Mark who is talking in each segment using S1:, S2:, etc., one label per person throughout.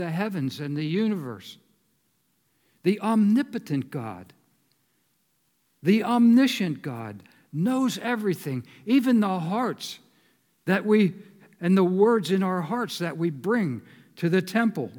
S1: the heavens and the universe. The omnipotent God, the omniscient God knows everything, even the hearts that we, and the words in our hearts that we bring to the temple.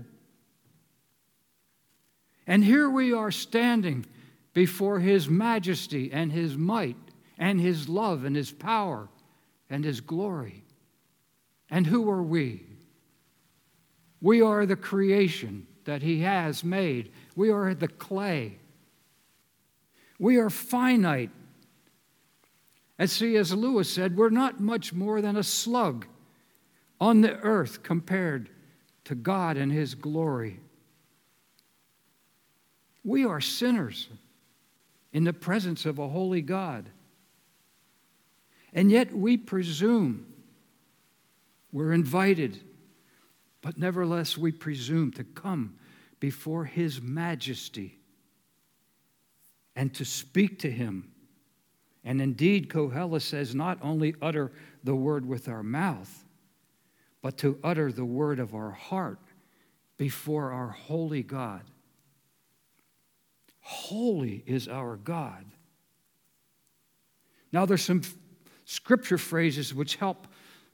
S1: And here we are standing before His majesty and His might and His love and His power and His glory. And who are we? We are the creation that He has made. We are the clay. We are finite. As C.S. Lewis said, we're not much more than a slug on the earth compared to God and His glory. We are sinners in the presence of a holy God. And yet we presume we're invited, but nevertheless we presume to come before His majesty and to speak to Him. And indeed, Koheles says, not only utter the word with our mouth, but to utter the word of our heart before our holy God. Holy is our God. Now, there's some scripture phrases which help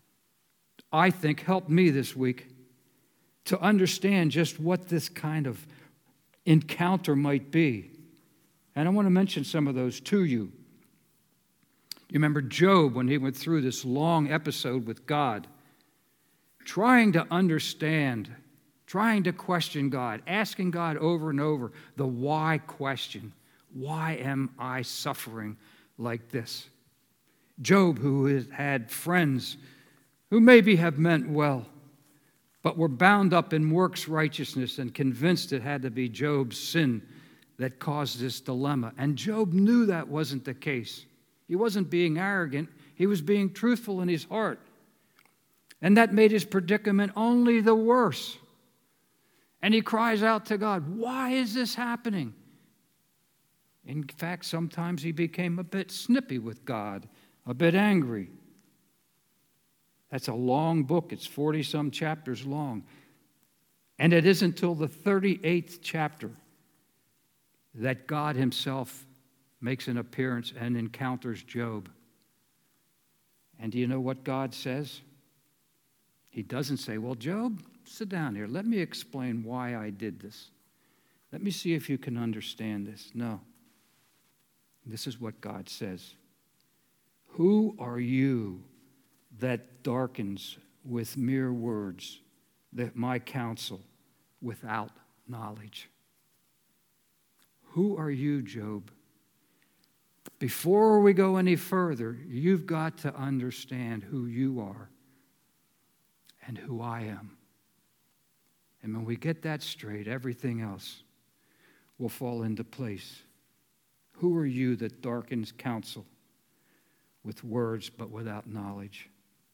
S1: me this week to understand just what this kind of encounter might be. And I want to mention some of those to you. You remember Job when he went through this long episode with God, trying to understand, trying to question God, asking God over and over the why question. Why am I suffering like this? Job, who had friends who maybe have meant well, but were bound up in works righteousness and convinced it had to be Job's sin that caused this dilemma. And Job knew that wasn't the case. He wasn't being arrogant. He was being truthful in his heart. And that made his predicament only the worse. And he cries out to God, why is this happening? In fact, sometimes he became a bit snippy with God, a bit angry. That's a long book. It's 40-some chapters long. And it isn't until the 38th chapter that God Himself makes an appearance and encounters Job. And do you know what God says? He doesn't say, well, Job, sit down here. Let me explain why I did this. Let me see if you can understand this. No. This is what God says. Who are you that darkens with mere words my counsel without knowledge? Who are you, Job? Before we go any further, you've got to understand who you are and who I am. And when we get that straight, everything else will fall into place. Who are you that darkens counsel with words but without knowledge?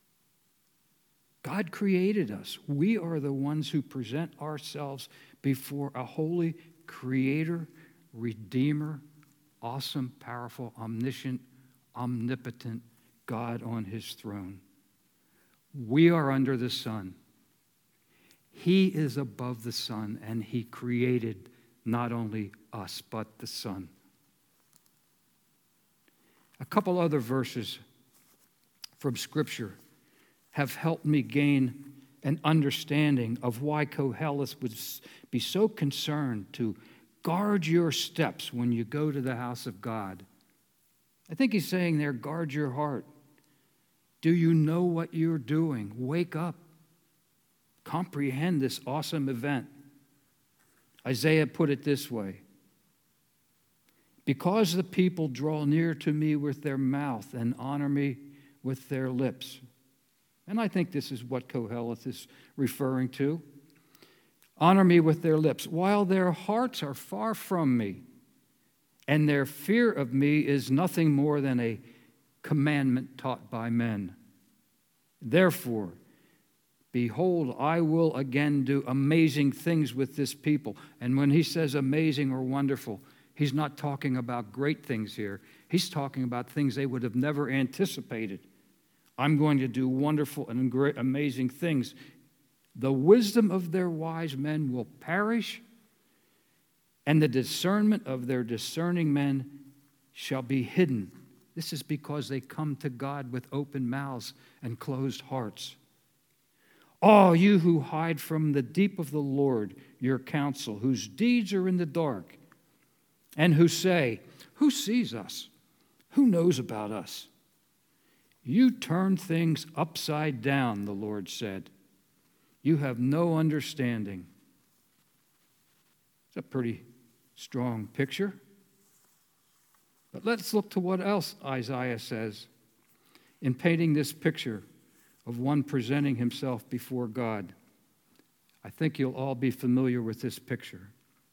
S1: God created us. We are the ones who present ourselves before a holy Creator, Redeemer, awesome, powerful, omniscient, omnipotent God on His throne. We are under the sun. He is above the sun, and He created not only us, but the sun. A couple other verses from Scripture have helped me gain an understanding of why Koheles would be so concerned to guard your steps when you go to the house of God. I think he's saying there, guard your heart. Do you know what you're doing? Wake up. Comprehend this awesome event. Isaiah put it this way: because the people draw near to me with their mouth and honor me with their lips. And I think this is what Koheles is referring to. Honor me with their lips, while their hearts are far from me, and their fear of me is nothing more than a commandment taught by men. Therefore, behold, I will again do amazing things with this people. And when he says amazing or wonderful, he's not talking about great things here. He's talking about things they would have never anticipated. I'm going to do wonderful and great, amazing things The wisdom of their wise men will perish, and the discernment of their discerning men shall be hidden. This is because they come to God with open mouths and closed hearts. All you who hide from the deep of the Lord your counsel, whose deeds are in the dark, and who say, who sees us? Who knows about us? You turn things upside down, the Lord said. You have no understanding. It's a pretty strong picture. But let's look to what else Isaiah says in painting this picture of one presenting himself before God. I think you'll all be familiar with this picture.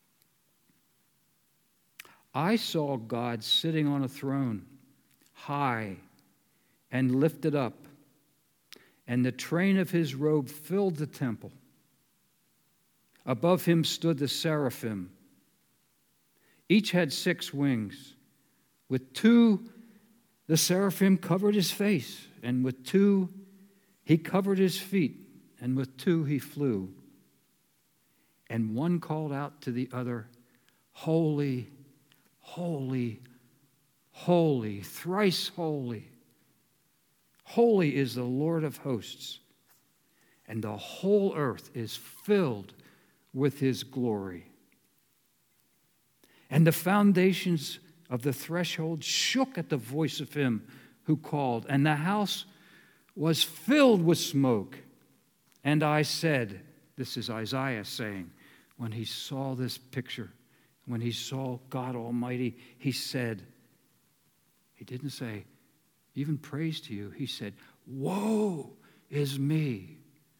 S1: I saw God sitting on a throne, high and lifted up, and the train of his robe filled the temple. Above him stood the seraphim. Each had 6 wings. With 2, the seraphim covered his face, and with 2, he covered his feet, and with 2, he flew. And one called out to the other, Holy, holy, holy, thrice holy. Holy is the Lord of hosts, and the whole earth is filled with his glory. And the foundations of the threshold shook at the voice of him who called, and the house was filled with smoke. And I said, this is Isaiah saying, when he saw this picture, when he saw God Almighty, he said, he didn't say, even praise to you. He said, woe is me,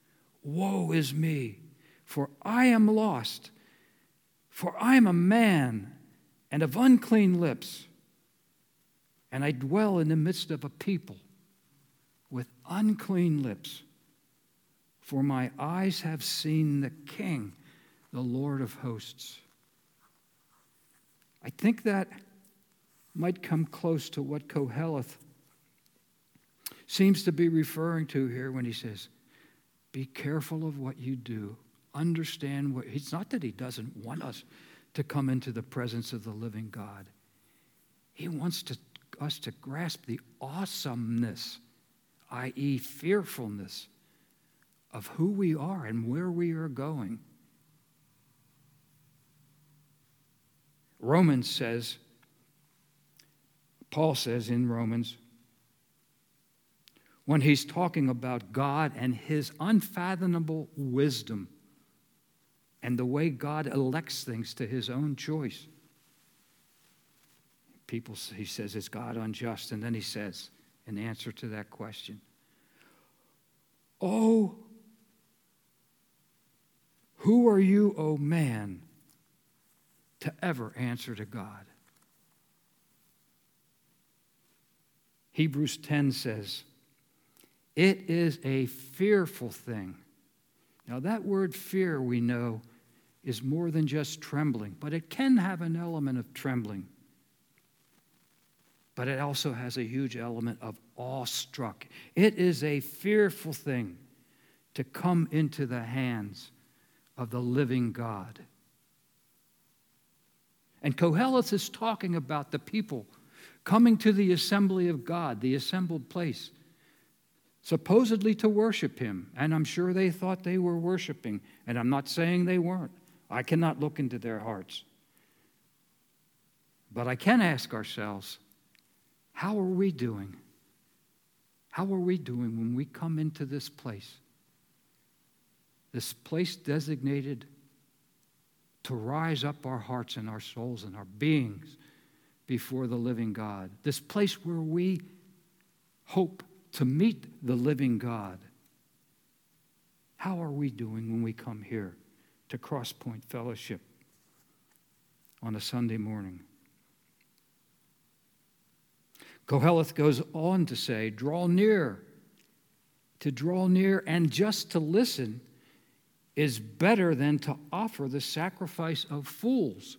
S1: for I am lost, for I am a man and of unclean lips, and I dwell in the midst of a people with unclean lips. For my eyes have seen the King, the Lord of hosts. I think that might come close to what Koheleth seems to be referring to here when he says, be careful of what you do. Understand what, it's not that he doesn't want us to come into the presence of the living God. He wants us to grasp the awesomeness, i.e. fearfulness, of who we are and where we are going. Romans says, Paul says in Romans, when he's talking about God and his unfathomable wisdom and the way God elects things to his own choice. He says, is God unjust? And then he says, in answer to that question, oh, who are you, O man, to ever answer to God? Hebrews 10 says, it is a fearful thing. Now that word fear, we know, is more than just trembling, but it can have an element of trembling. But it also has a huge element of awestruck. It is a fearful thing to come into the hands of the living God. And Koheleth is talking about the people coming to the assembly of God, the assembled place, supposedly to worship him. And I'm sure they thought they were worshiping, and I'm not saying they weren't. I cannot look into their hearts. But I can ask ourselves, how are we doing? How are we doing when we come into this place? This place designated to rise up our hearts and our souls and our beings before the living God. This place where we hope to meet the living God. How are we doing when we come here to Cross Point Fellowship on a Sunday morning? Koheleth goes on to say, draw near. To draw near and just to listen is better than to offer the sacrifice of fools.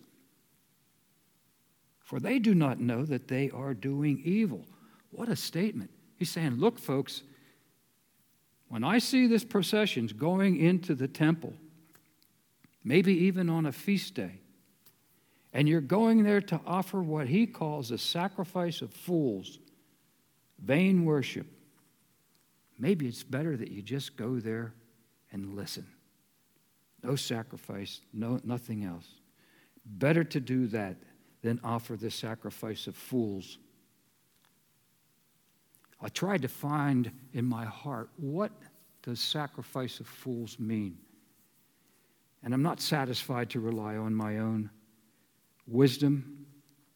S1: For they do not know that they are doing evil. What a statement. He's saying, look, folks, When I see this processions going into the temple, maybe even on a feast day, and you're going there to offer what he calls a sacrifice of fools, vain worship, maybe it's better that you just go there and listen. No sacrifice, nothing else. Better to do that than offer the sacrifice of fools. I tried to find in my heart, what does sacrifice of fools mean? And I'm not satisfied to rely on my own wisdom.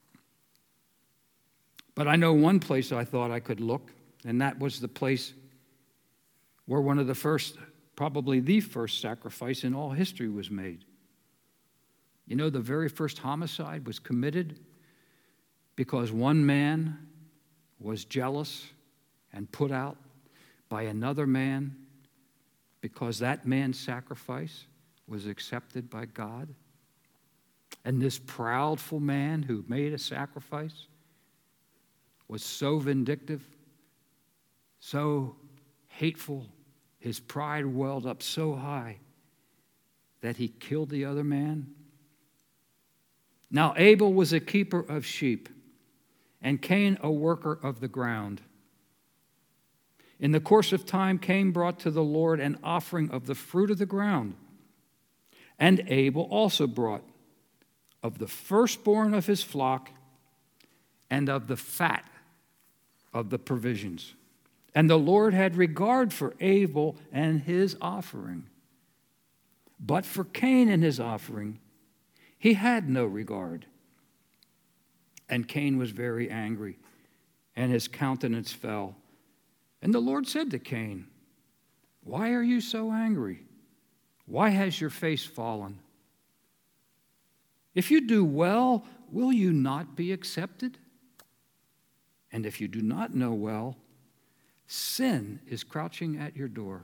S1: But I know one place I thought I could look, and that was the place where one of the first, probably the first sacrifice in all history was made. You know, the very first homicide was committed because one man was jealous and put out by another man because that man's sacrifice was accepted by God. And this proudful man who made a sacrifice was so vindictive, so hateful, his pride welled up so high that he killed the other man. Now Abel was a keeper of sheep, and Cain a worker of the ground. In the course of time, Cain brought to the Lord an offering of the fruit of the ground, and Abel also brought of the firstborn of his flock and of the fat of the provisions. And the Lord had regard for Abel and his offering. But for Cain and his offering, he had no regard. And Cain was very angry, and his countenance fell. And the Lord said to Cain, "Why are you so angry? Why has your face fallen? If you do well, will you not be accepted? And if you do not know well, sin is crouching at your door.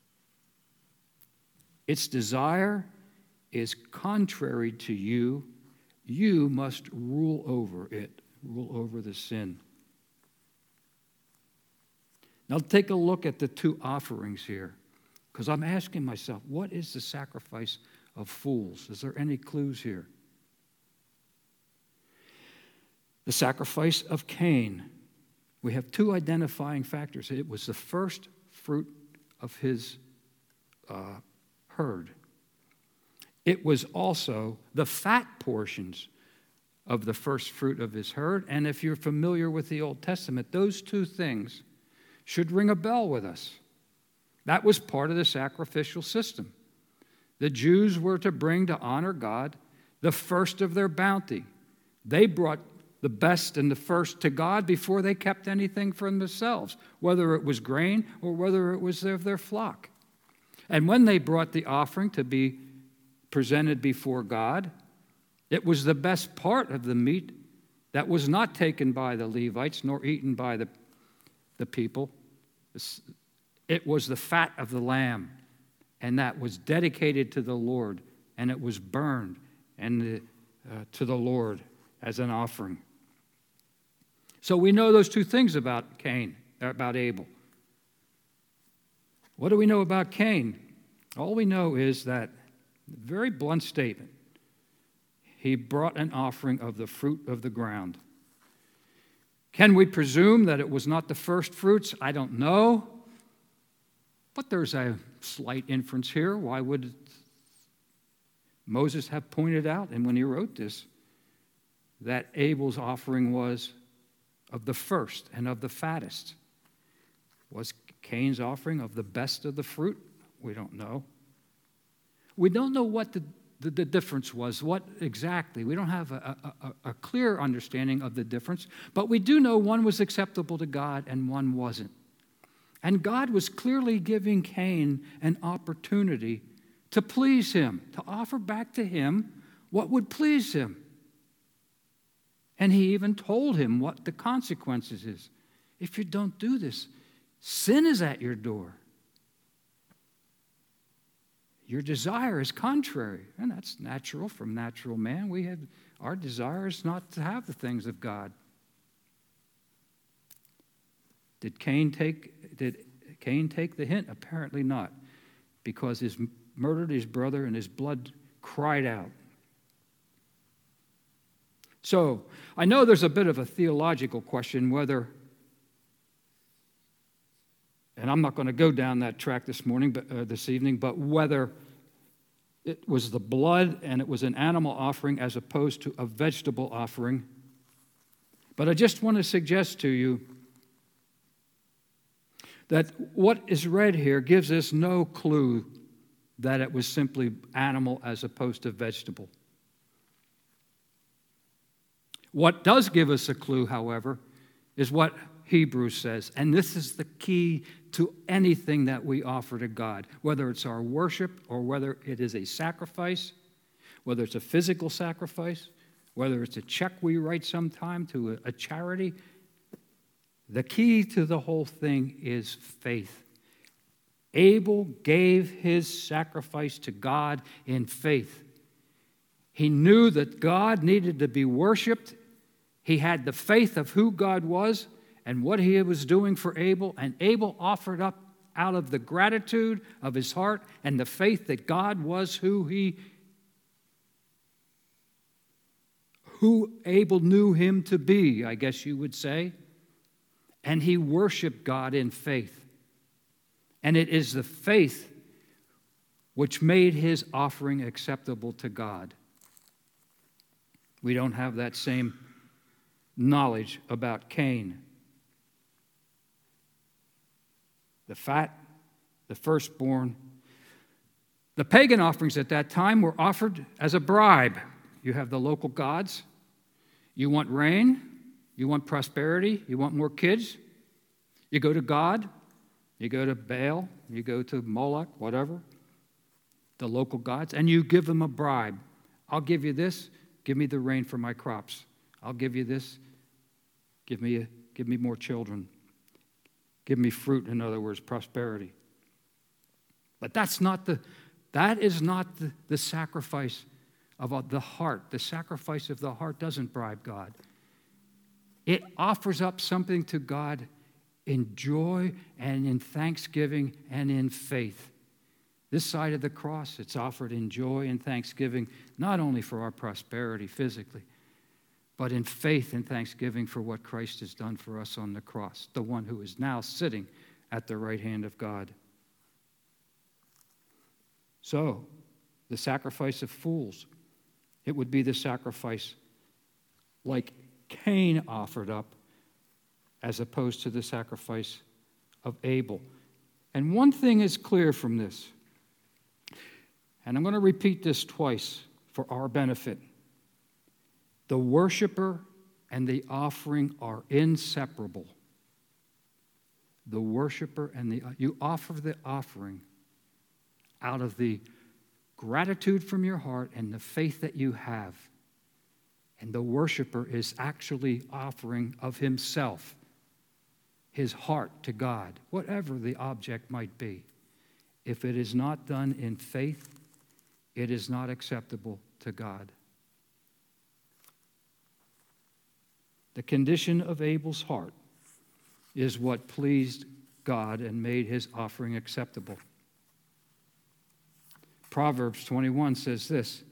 S1: Its desire is contrary to you. You must rule over it, rule over the sin." Now take a look at the two offerings here, because I'm asking myself, what is the sacrifice of fools? Is there any clues here? The sacrifice of Cain. We have two identifying factors. It was the first fruit of his herd. It was also the fat portions of the first fruit of his herd. And if you're familiar with the Old Testament, those two things should ring a bell with us. That was part of the sacrificial system. The Jews were to bring to honor God the first of their bounty. They brought the best and the first to God before they kept anything for themselves, whether it was grain or whether it was of their flock. And when they brought the offering to be presented before God, it was the best part of the meat that was not taken by the Levites nor eaten by the people. It was the fat of the lamb, and that was dedicated to the Lord, and it was burned to the Lord as an offering. So we know those two things about Abel. What do we know about Cain? All we know is that, very blunt statement, he brought an offering of the fruit of the ground. Can we presume that it was not the first fruits? I don't know. But there's a slight inference here. Why would Moses have pointed out, and when he wrote this, that Abel's offering was of the first and of the fattest? Was Cain's offering of the best of the fruit? We don't know. We don't know what the difference was, what exactly. We don't have a clear understanding of the difference, but we do know one was acceptable to God and one wasn't. And God was clearly giving Cain an opportunity to please him, to offer back to him what would please him. And he even told him what the consequences is. If you don't do this, sin is at your door. Your desire is contrary, and that's natural from natural man. Our desire is not to have the things of God. Did Cain Cain take the hint? Apparently not, because he murdered his brother and his blood cried out. So, I know there's a bit of a theological question whether, and I'm not going to go down that track this evening, but whether it was the blood and it was an animal offering as opposed to a vegetable offering. But I just want to suggest to you that what is read here gives us no clue that it was simply animal as opposed to vegetable. What does give us a clue, however, is what Hebrews says, and this is the key to anything that we offer to God, whether it's our worship or whether it is a sacrifice, whether it's a physical sacrifice, whether it's a check we write sometime to a charity. The key to the whole thing is faith. Abel gave his sacrifice to God in faith. He knew that God needed to be worshiped. He had the faith of who God was and what he was doing for Abel, and Abel offered up out of the gratitude of his heart and the faith that God was who Abel knew him to be, I guess you would say. And he worshiped God in faith. And it is the faith which made his offering acceptable to God. We don't have that same knowledge about Cain. The fat, the firstborn. The pagan offerings at that time were offered as a bribe. You have the local gods. You want rain. You want prosperity. You want more kids. You go to God. You go to Baal. You go to Moloch, whatever. The local gods. And you give them a bribe. I'll give you this. Give me the rain for my crops. I'll give you this. Give me more children. Give me fruit, in other words, prosperity. But that is not the sacrifice of the heart. The sacrifice of the heart doesn't bribe God. It offers up something to God in joy and in thanksgiving and in faith. This side of the cross, it's offered in joy and thanksgiving, not only for our prosperity physically, but in faith and thanksgiving for what Christ has done for us on the cross, the one who is now sitting at the right hand of God. So, the sacrifice of fools, it would be the sacrifice like Cain offered up as opposed to the sacrifice of Abel. And one thing is clear from this, and I'm going to repeat this twice for our benefit. The worshiper and the offering are inseparable. The worshiper and you offer the offering out of the gratitude from your heart and the faith that you have. And the worshiper is actually offering of himself, his heart to God, whatever the object might be. If it is not done in faith, it is not acceptable to God. The condition of Abel's heart is what pleased God and made his offering acceptable. Proverbs 21 says this: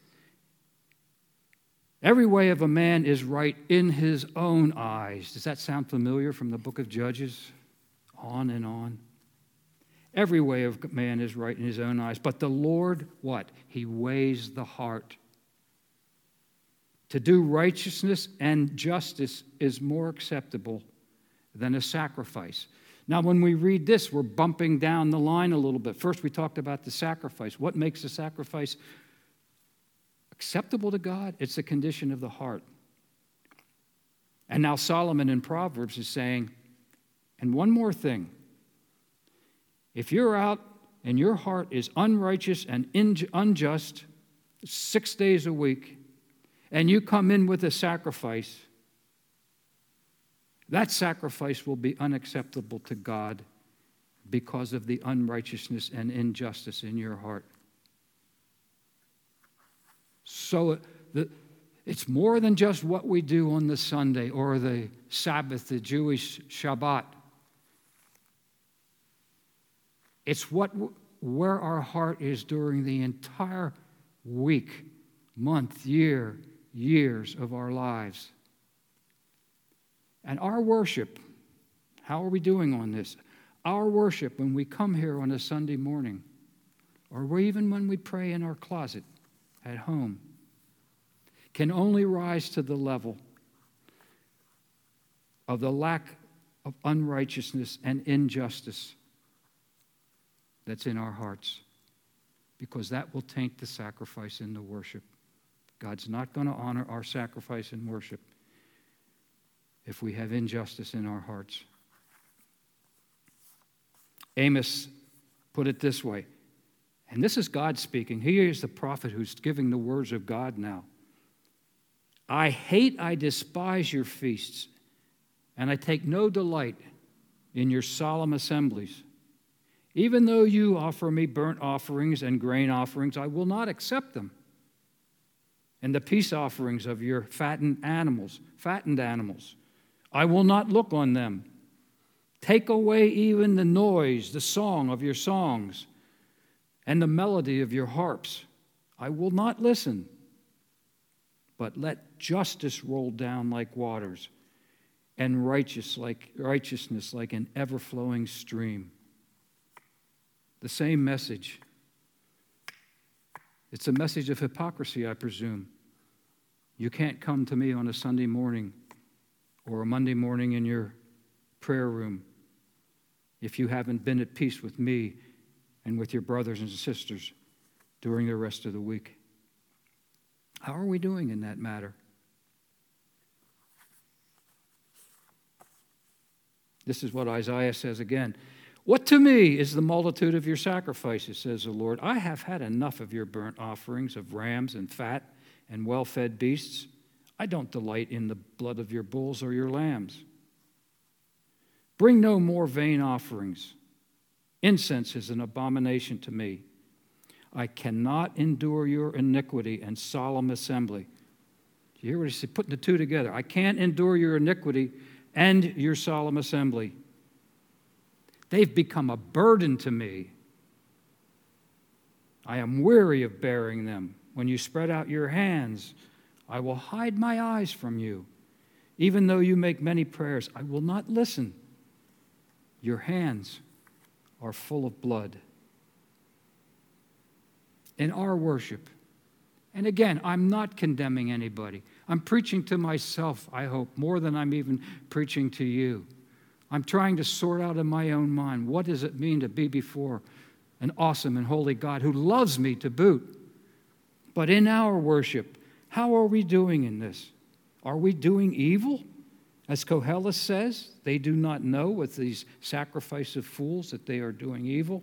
S1: every way of a man is right in his own eyes. Does that sound familiar from the book of Judges? On and on. Every way of man is right in his own eyes. But the Lord, what? He weighs the heart. To do righteousness and justice is more acceptable than a sacrifice. Now, when we read this, we're bumping down the line a little bit. First, we talked about the sacrifice. What makes a sacrifice acceptable to God? It's the condition of the heart. And now Solomon in Proverbs is saying, and one more thing. If you're out and your heart is unrighteous and unjust 6 days a week, and you come in with a sacrifice, that sacrifice will be unacceptable to God because of the unrighteousness and injustice in your heart. So it's more than just what we do on the Sunday or the Sabbath, the Jewish Shabbat. It's where our heart is during the entire week, month, year, years of our lives. And our worship, how are we doing on this? Our worship when we come here on a Sunday morning, or even when we pray in our closet at home, can only rise to the level of the lack of unrighteousness and injustice that's in our hearts, because that will taint the sacrifice in the worship. God's not going to honor our sacrifice and worship if we have injustice in our hearts. Amos put it this way, and this is God speaking. He is the prophet who's giving the words of God now. I despise your feasts, and I take no delight in your solemn assemblies. Even though you offer me burnt offerings and grain offerings, I will not accept them. And the peace offerings of your fattened animals, I will not look on them. Take away even the noise, the song of your songs, and the melody of your harps. I will not listen. But let justice roll down like waters, and righteousness like an ever-flowing stream. The same message. It's a message of hypocrisy, I presume. You can't come to me on a Sunday morning or a Monday morning in your prayer room if you haven't been at peace with me and with your brothers and sisters during the rest of the week. How are we doing in that matter? This is what Isaiah says again. What to me is the multitude of your sacrifices, says the Lord. I have had enough of your burnt offerings of rams and fat and well-fed beasts. I don't delight in the blood of your bulls or your lambs. Bring no more vain offerings. Incense is an abomination to me. I cannot endure your iniquity and solemn assembly. Do you hear what he said? Putting the two together. I can't endure your iniquity and your solemn assembly. They've become a burden to me. I am weary of bearing them. When you spread out your hands, I will hide my eyes from you. Even though you make many prayers, I will not listen. Your hands are full of blood. In our worship, and again, I'm not condemning anybody. I'm preaching to myself, I hope, more than I'm even preaching to you. I'm trying to sort out in my own mind, what does it mean to be before an awesome and holy God who loves me to boot? But in our worship, how are we doing in this? Are we doing evil? As Koheles says, they do not know with these sacrifice of fools that they are doing evil.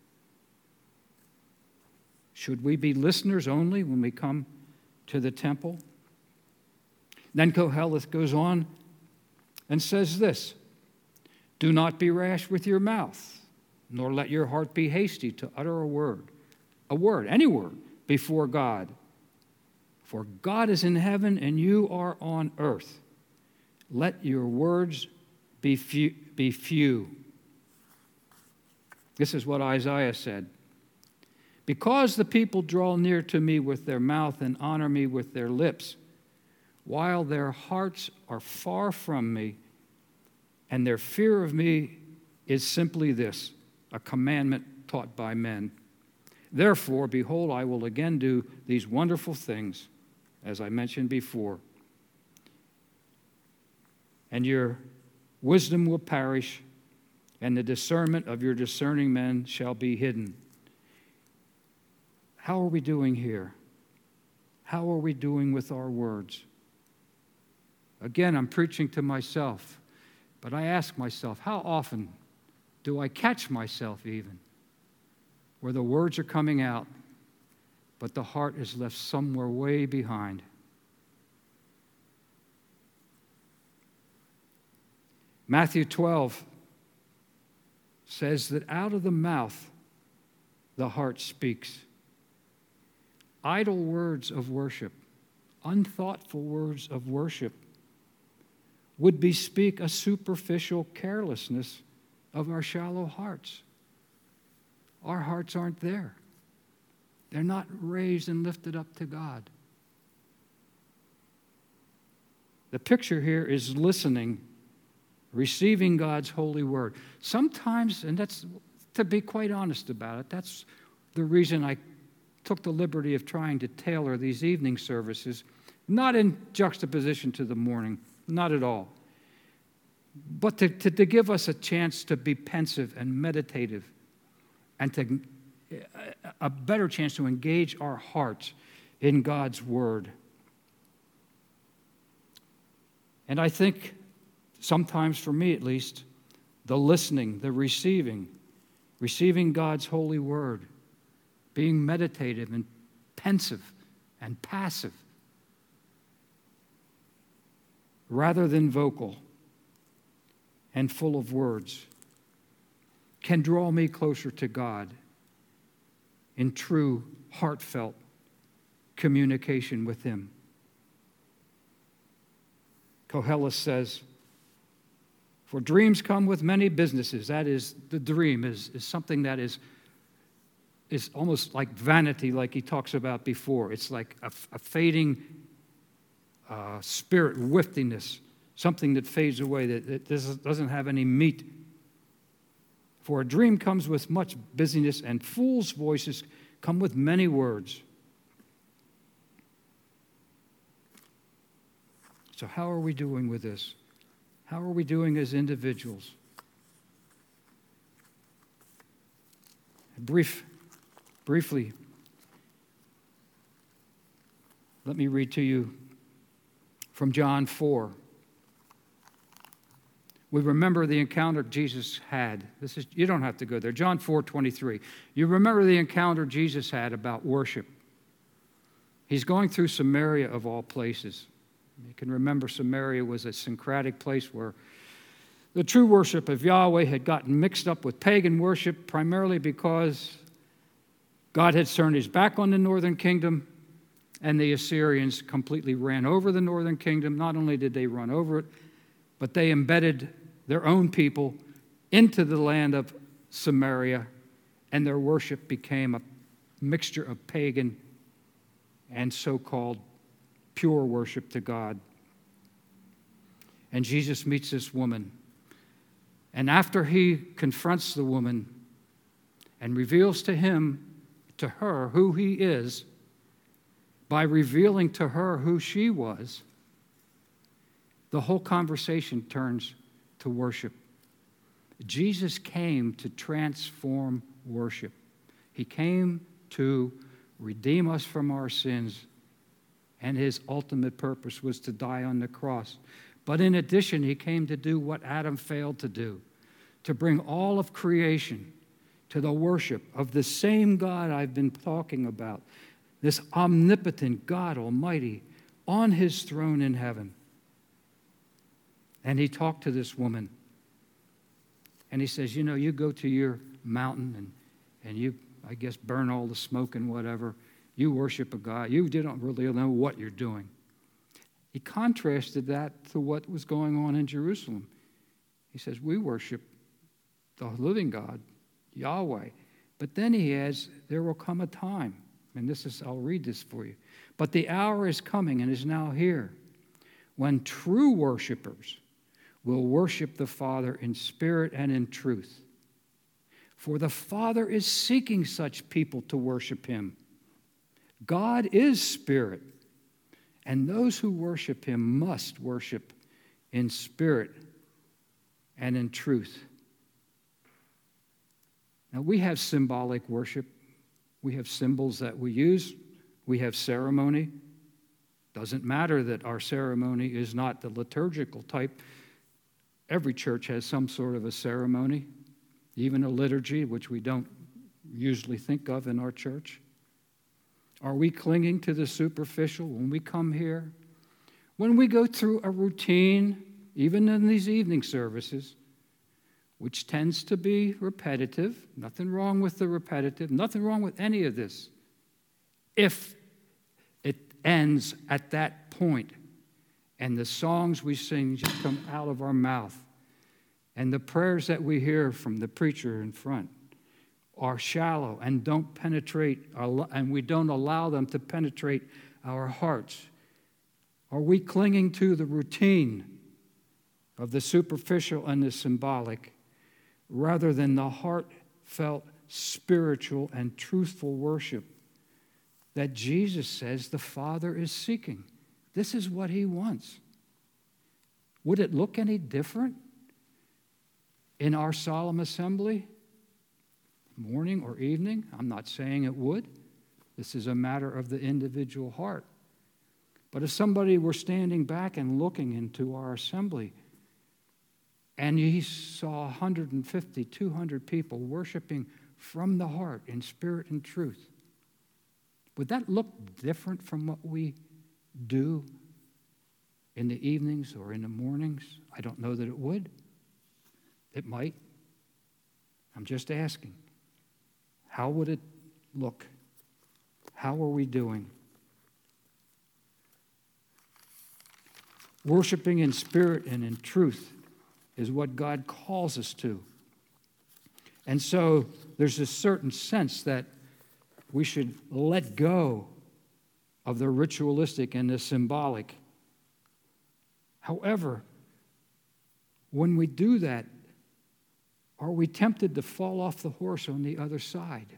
S1: Should we be listeners only when we come to the temple? Then Koheles goes on and says this, do not be rash with your mouth, nor let your heart be hasty to utter a word, any word, before God. For God is in heaven and you are on earth. Let your words be few. This is what Isaiah said. Because the people draw near to me with their mouth and honor me with their lips, while their hearts are far from me, and their fear of me is simply this, a commandment taught by men. Therefore, behold, I will again do these wonderful things, as I mentioned before. And your wisdom will perish, and the discernment of your discerning men shall be hidden. How are we doing here? How are we doing with our words? Again, I'm preaching to myself, but I ask myself, how often do I catch myself even where the words are coming out, but the heart is left somewhere way behind? Matthew 12 says that out of the mouth the heart speaks. Idle words of worship, unthoughtful words of worship would bespeak a superficial carelessness of our shallow hearts. our hearts aren't there. They're not raised and lifted up to God. The picture here is listening, receiving God's holy word. Sometimes, and that's, to be quite honest about it, that's the reason I took the liberty of trying to tailor these evening services, not in juxtaposition to the morning, not at all, but to give us a chance to be pensive and meditative, and a better chance to engage our hearts in God's word. And I think, sometimes for me at least, the listening, the receiving God's holy word, being meditative and pensive and passive, rather than vocal and full of words, can draw me closer to God in true, heartfelt communication with Him. Koheles says, for dreams come with many businesses. That is, the dream is something that is almost like vanity, like he talks about before. It's like a fading spirit, wiftiness, something that fades away, that doesn't have any meat. For a dream comes with much busyness, and fools' voices come with many words. So how are we doing with this? How are we doing as individuals? Briefly, let me read to you from John 4. We remember the encounter Jesus had. You don't have to go there. John 4:23. You remember the encounter Jesus had about worship. He's going through Samaria of all places. You can remember Samaria was a syncretic place where the true worship of Yahweh had gotten mixed up with pagan worship, primarily because God had turned his back on the northern kingdom, and the Assyrians completely ran over the northern kingdom. Not only did they run over it, but they embedded their own people into the land of Samaria, and their worship became a mixture of pagan and so-called pure worship to God. And Jesus meets this woman. And after he confronts the woman and reveals to her, who he is, by revealing to her who she was, the whole conversation turns to worship. Jesus came to transform worship. He came to redeem us from our sins, and his ultimate purpose was to die on the cross. But in addition, he came to do what Adam failed to do, to bring all of creation to the worship of the same God I've been talking about, this omnipotent God Almighty on his throne in heaven. And he talked to this woman, and he says, you go to your mountain and you, I guess, burn all the smoke and whatever. You worship a God. You don't really know what you're doing. He contrasted that to what was going on in Jerusalem. He says, we worship the living God, Yahweh. But then he adds, there will come a time, and I'll read this for you. But the hour is coming and is now here, when true worshipers will worship the Father in spirit and in truth. For the Father is seeking such people to worship him. God is spirit, and those who worship him must worship in spirit and in truth. Now, we have symbolic worship. We have symbols that we use. We have ceremony. Doesn't matter that our ceremony is not the liturgical type. Every church has some sort of a ceremony, even a liturgy, which we don't usually think of in our church. Are we clinging to the superficial when we come here? When we go through a routine, even in these evening services, which tends to be repetitive, nothing wrong with the repetitive, nothing wrong with any of this, if it ends at that point and the songs we sing just come out of our mouth and the prayers that we hear from the preacher in front are shallow and don't penetrate, and we don't allow them to penetrate our hearts? Are we clinging to the routine of the superficial and the symbolic rather than the heartfelt, spiritual, and truthful worship that Jesus says the Father is seeking? This is what He wants. Would it look any different in our solemn assembly, morning or evening? I'm not saying it would. This is a matter of the individual heart. But if somebody were standing back and looking into our assembly, and he saw 150, 200 people worshiping from the heart in spirit and truth, would that look different from what we do in the evenings or in the mornings? I don't know that it would. It might. I'm just asking. How would it look? How are we doing? Worshiping in spirit and in truth is what God calls us to. And so there's a certain sense that we should let go of the ritualistic and the symbolic. However, when we do that, are we tempted to fall off the horse on the other side?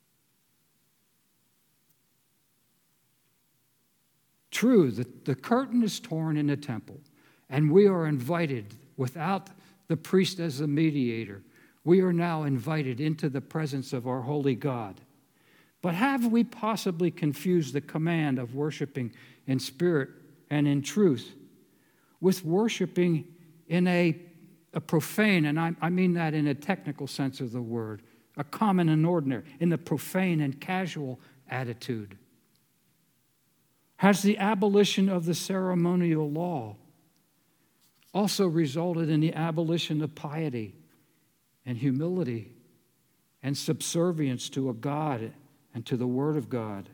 S1: True, the curtain is torn in the temple, and we are invited without the priest as the mediator. We are now invited into the presence of our holy God. But have we possibly confused the command of worshiping in spirit and in truth with worshiping in a profane, and I mean that in a technical sense of the word, a common and ordinary, in the profane and casual attitude? Has the abolition of the ceremonial law also resulted in the abolition of piety and humility and subservience to a God and to the Word of God?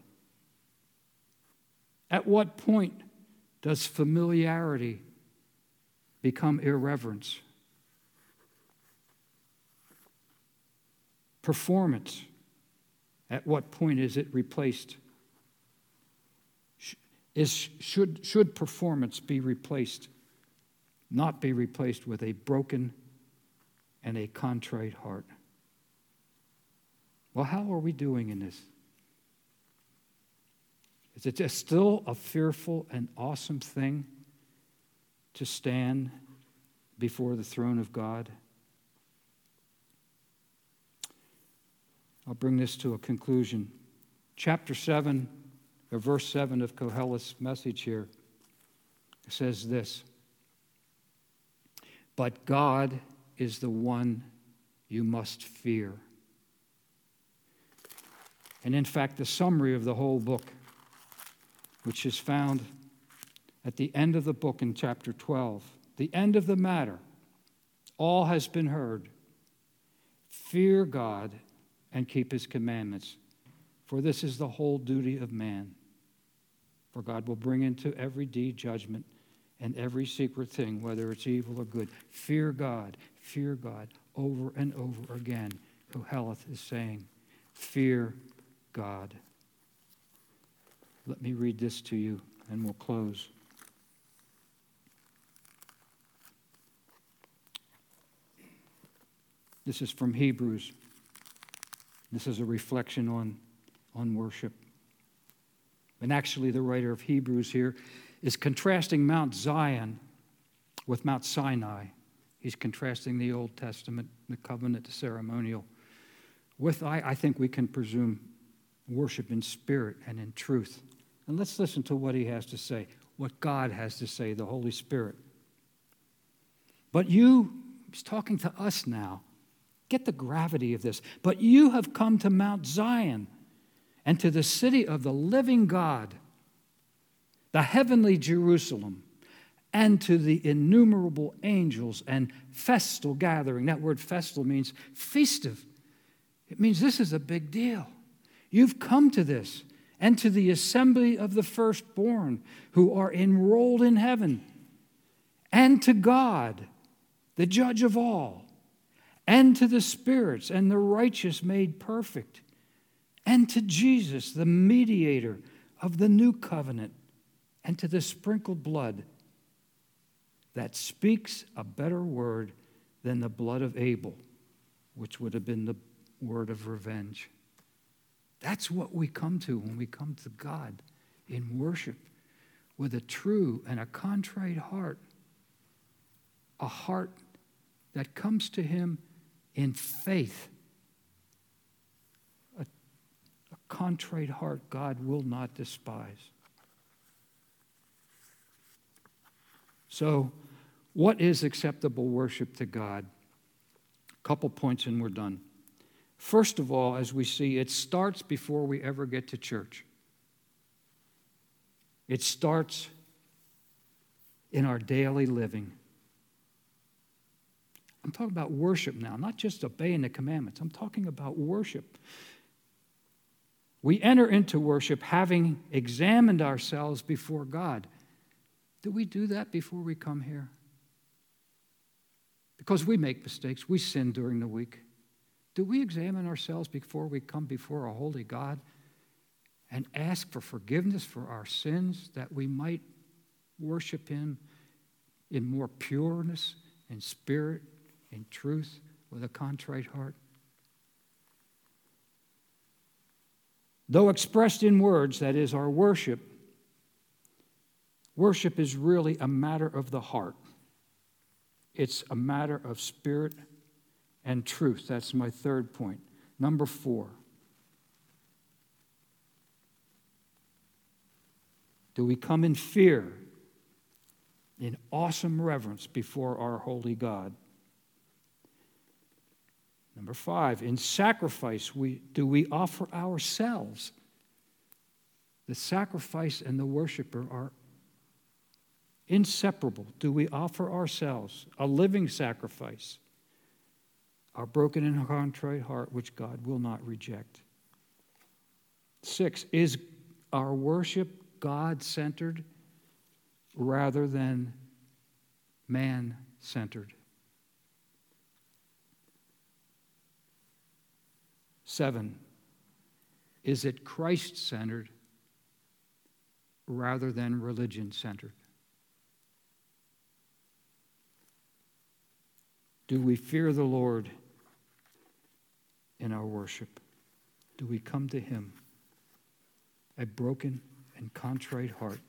S1: At what point does familiarity become irreverence? Performance, at what point is it replaced? Should performance be replaced, not be replaced with a broken and a contrite heart? Well, how are we doing in this? Is it just still a fearful and awesome thing to stand before the throne of God? I'll bring this to a conclusion. Chapter 7, or verse 7 of Kohelet's message here says this: "But God is the one you must fear." And in fact, the summary of the whole book, which is found at the end of the book in chapter 12, the end of the matter, all has been heard. Fear God and keep His commandments, for this is the whole duty of man. For God will bring into every deed judgment and every secret thing, whether it's evil or good. Fear God, over and over again. Kohelet is saying, fear God. Let me read this to you and we'll close. This is from Hebrews. This is a reflection on worship. And actually, the writer of Hebrews here is contrasting Mount Zion with Mount Sinai. He's contrasting the Old Testament, the covenant, the ceremonial, with, I think we can presume, worship in spirit and in truth. And let's listen to what he has to say, what God has to say, the Holy Spirit. But you, he's talking to us now. Get the gravity of this. But you have come to Mount Zion and to the city of the living God, the heavenly Jerusalem, and to the innumerable angels and festal gathering. That word festal means festive. It means this is a big deal. You've come to this, and to the assembly of the firstborn who are enrolled in heaven, and to God, the judge of all, and to the spirits and the righteous made perfect, and to Jesus, the mediator of the new covenant, and to the sprinkled blood that speaks a better word than the blood of Abel, which would have been the word of revenge. That's what we come to when we come to God in worship, with a true and a contrite heart, a heart that comes to Him in faith. A contrite heart God will not despise. So, what is acceptable worship to God? A couple points and we're done. First of all, as we see, it starts before we ever get to church. It starts in our daily living. I'm talking about worship now, not just obeying the commandments. I'm talking about worship. We enter into worship having examined ourselves before God. Do we do that before we come here? Because we make mistakes. We sin during the week. Do we examine ourselves before we come before a holy God and ask for forgiveness for our sins, that we might worship Him in more pureness and spirit, in truth, with a contrite heart? Though expressed in words, that is our worship, worship is really a matter of the heart. It's a matter of spirit and truth. That's my third point. Number 4. Do we come in fear, in awesome reverence before our holy God? Number 5, in sacrifice, do we offer ourselves? The sacrifice and the worshiper are inseparable. Do we offer ourselves a living sacrifice, our broken and contrite heart, which God will not reject? 6, is our worship God-centered rather than man-centered? 7, is it Christ-centered rather than religion-centered? Do we fear the Lord in our worship? Do we come to Him a broken and contrite heart?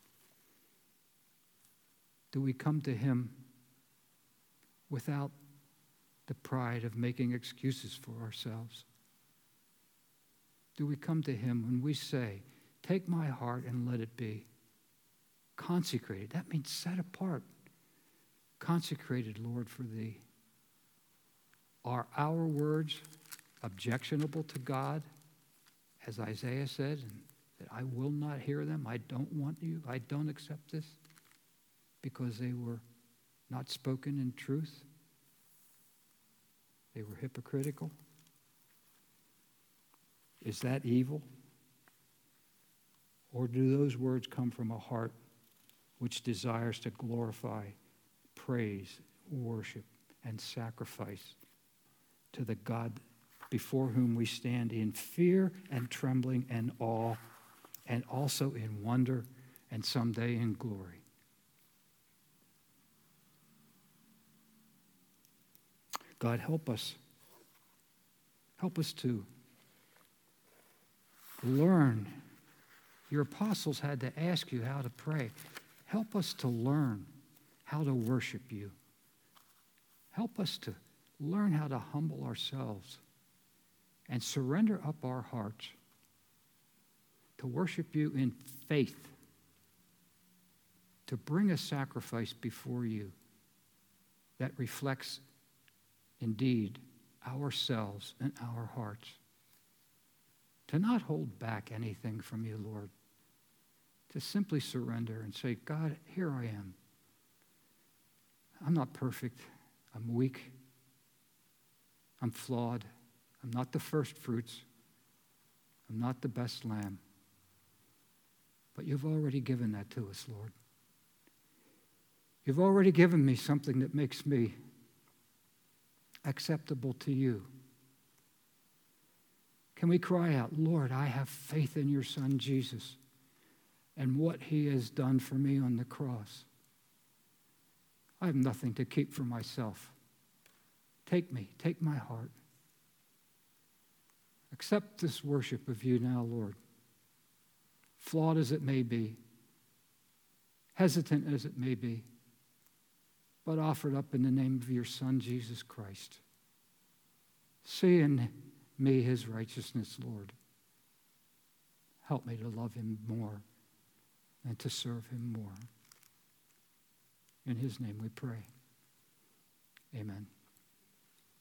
S1: Do we come to Him without the pride of making excuses for ourselves? Do we come to Him when we say, take my heart and let it be consecrated? That means set apart. Consecrated, Lord, for Thee. Are our words objectionable to God, as Isaiah said, and that I will not hear them, I don't want you, I don't accept this, because they were not spoken in truth? They were hypocritical? Is that evil? Or do those words come from a heart which desires to glorify, praise, worship, and sacrifice to the God before whom we stand in fear and trembling and awe, and also in wonder and someday in glory? God, help us. Help us to learn. Your apostles had to ask you how to pray. Help us to learn how to worship you. Help us to learn how to humble ourselves and surrender up our hearts to worship you in faith, to bring a sacrifice before you that reflects indeed ourselves and our hearts. To not hold back anything from you, Lord. To simply surrender and say, God, here I am. I'm not perfect. I'm weak. I'm flawed. I'm not the first fruits. I'm not the best lamb. But you've already given that to us, Lord. You've already given me something that makes me acceptable to you? Can we cry out, Lord, I have faith in your Son Jesus and what he has done for me on the cross. I have nothing to keep for myself. Take me, take my heart. Accept this worship of you now, Lord. Flawed as it may be, hesitant as it may be, but offered up in the name of your Son, Jesus Christ. See in me his righteousness, Lord. Help me to love him more and to serve him more. In his name we pray. Amen.